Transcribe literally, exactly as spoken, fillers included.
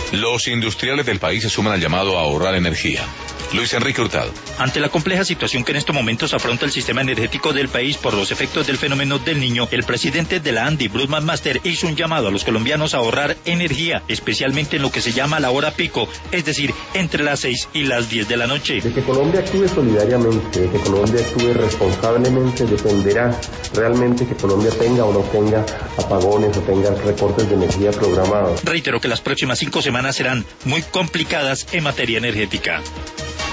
Los industriales del país se suman al llamado a ahorrar energía. Luis Enrique Hurtado. Ante la compleja situación que en estos momentos afronta el sistema energético del país por los efectos del fenómeno del Niño, el presidente de la ANDI, Bruce McMaster, hizo un llamado a los colombianos a ahorrar energía, especialmente en lo que se llama la hora pico, es decir, entre las seis y las diez de la noche. De que Colombia actúe solidariamente, de que Colombia actúe responsablemente, dependerá realmente que Colombia tenga o no tenga apagones o tenga recortes de energía programados. Reitero que las próximas cinco semanas serán muy complicadas en materia energética.